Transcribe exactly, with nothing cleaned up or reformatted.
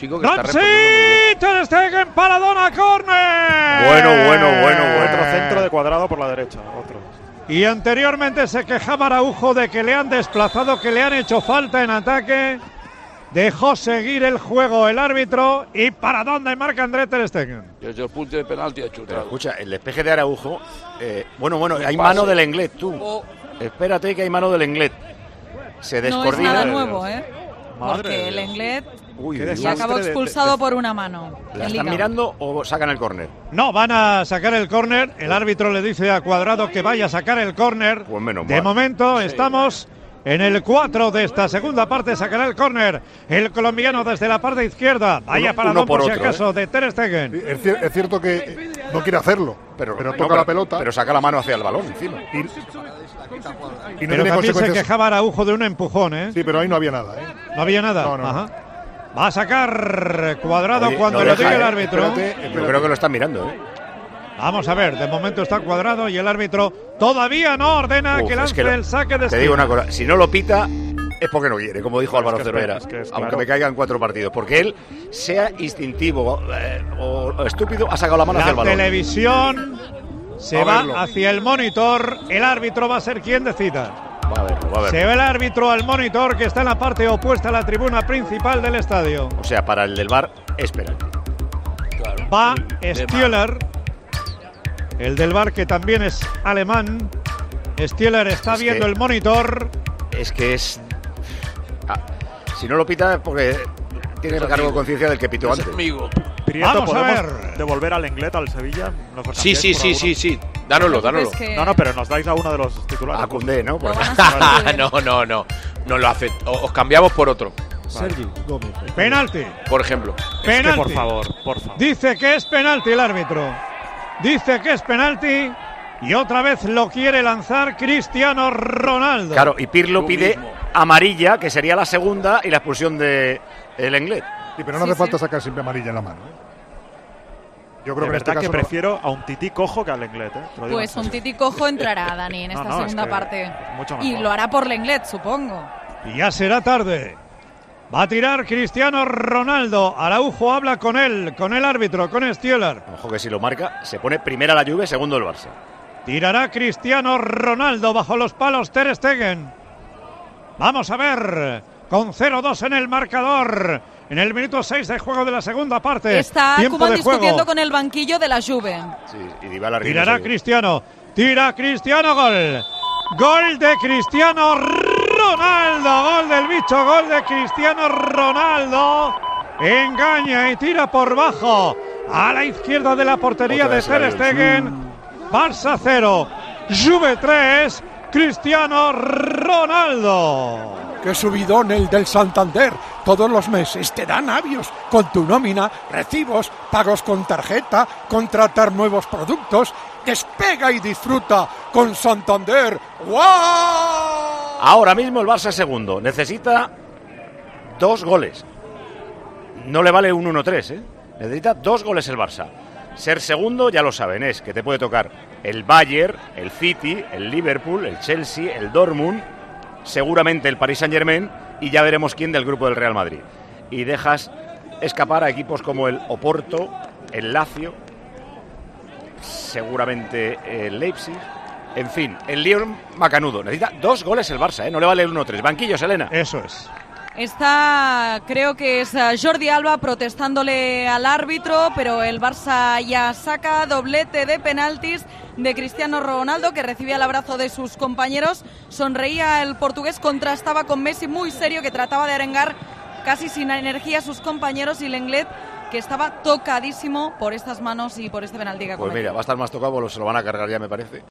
chico que está ¡Ramsey! respondiendo muy bien. ¡Ter Stegen, Paradona, córner! Bueno, bueno, bueno, bueno. Otro centro de Cuadrado por la derecha, otro. Y anteriormente se quejaba Araujo de que le han desplazado, que le han hecho falta en ataque. Dejó seguir el juego el árbitro y para dónde marca André Ter Stegen. Desde el punto de penalti ha Pero chutado. escucha, el despeje de Araujo. Eh, bueno, bueno, El hay pase. mano del Lenglet, tú. Oh. Espérate que hay mano del Lenglet. Se No es descoordina. nada nuevo, ¿eh? Madre Porque de el Dios. Lenglet Uy, Qué uy, uy. ya acabó de- de- expulsado de- por una mano. ¿La en están Liga. mirando o sacan el córner? No, van a sacar el córner. El árbitro le dice a Cuadrado que vaya a sacar el córner. Pues menos De mal. momento estamos en el cuatro de esta segunda parte. Sacará el córner el colombiano desde la parte izquierda. Vaya Uno- para uno don por por si otro, acaso de Ter Stegen. Es, cier- es cierto que no quiere hacerlo, pero, no, toca la pelota Pero saca la mano hacia el balón encima. y, y no Pero tiene también se consecuencias. quejaba Araujo de un empujón, ¿eh? Sí, pero ahí no había nada, ¿eh? No había nada. No, no, no. Ajá. Va a sacar Cuadrado Oye, cuando no lo deja, diga el ¿eh? árbitro. Espérate. Yo creo que lo están mirando, ¿eh? Vamos a ver, de momento está Cuadrado y el árbitro todavía no ordena Uf, que es lance que lo- el saque de Te digo esquina. una cosa, si no lo pita es porque no quiere, como dijo Claro, Álvaro es que es Cervera, es que es aunque claro. me caigan cuatro partidos, porque él, sea instintivo eh, o, o estúpido, ha sacado la mano hacia el La balón. televisión se Va a va verlo. hacia el monitor, el árbitro va a ser quien decida. Va a verlo, va a verlo. Se ve el árbitro al monitor que está en la parte opuesta a la tribuna principal del estadio. O sea, para el del V A R es penalti. Claro. Va De Stieler, el del V A R que también es alemán. Stieler está Es que- viendo el monitor. Es que es... Ah, si no lo pita es porque tiene el cargo de conciencia del que pitó Es antes. amigo. Prieto, Vamos a ¿podemos ver. devolver al Lenglet al Sevilla? ¿Nos lo Sí, cambiáis sí, por sí, alguno? sí, sí. Dánoslo, dánoslo. Es que No, no, pero nos dais a uno de los titulares. A Koundé, ¿no? Por Lo van a ejemplo. sustituir. no, no, no. No lo hace. O- Os cambiamos por otro, Sergi Gómez. Penalti. por ejemplo. Es que, Penalti. por favor, por favor. Dice que es penalti el árbitro. Dice que es penalti y otra vez lo quiere lanzar Cristiano Ronaldo. Claro, y Pirlo Tú pide mismo. amarilla, que sería la segunda, y la expulsión de el Lenglet. Sí, pero no Sí, hace falta sí. sacar siempre amarilla en la mano, ¿eh? Yo creo De que en este verdad que caso no- prefiero a un tití cojo que al Lenglet, ¿eh? Te lo digo Pues en un serio. titi cojo entrará, Dani, en No, esta no, es segunda que parte. es mucho Y mejor. lo hará por Lenglet, supongo. Y ya será tarde. Va a tirar Cristiano Ronaldo. Araujo habla con él, con el árbitro, con Stieler. Ojo que si lo marca, se pone primera la Juve, segundo el Barça. Tirará Cristiano Ronaldo bajo los palos Ter Stegen. Vamos a ver. Con cero dos en el marcador. En el minuto seis de juego de la segunda parte. Está Tiempo Koeman de discutiendo juego. con el banquillo de la Juve. Sí, y Dybala Tirará riéndose. Cristiano. Tira Cristiano, gol. Gol de Cristiano Ronaldo. Gol del bicho, gol de Cristiano Ronaldo. Engaña y tira por bajo. A la izquierda de la portería Otra de vez la Ter dio. Stegen. Barça cero. Juve tres. Cristiano Ronaldo. ¡Qué subidón el del Santander! Todos los meses te dan avios con tu nómina, recibos, pagos con tarjeta, contratar nuevos productos. Despega y disfruta con Santander. ¡Guau! Ahora mismo el Barça es segundo. Necesita dos goles. No le vale un uno tres, ¿eh? Necesita dos goles el Barça. Ser segundo, ya lo saben, es que te puede tocar el Bayern, el City, el Liverpool, el Chelsea, el Dortmund, seguramente el Paris Saint-Germain, y ya veremos quién del grupo del Real Madrid. Y dejas escapar a equipos como el Oporto, el Lazio, seguramente el Leipzig, en fin, el Lyon macanudo. Necesita dos goles el Barça, ¿eh? No le vale el uno tres. Banquillos, Elena. Eso es. Está, creo que es eh, Jordi Alba protestándole al árbitro, pero el Barça ya saca doblete de penaltis de Cristiano Ronaldo, que recibía el abrazo de sus compañeros. Sonreía el portugués, contrastaba con Messi muy serio, que trataba de arengar casi sin energía a sus compañeros, y Lenglet, que estaba tocadísimo por estas manos y por este penalti que ha Pues cometido. mira, va a estar más tocado, se lo van a cargar ya, me parece.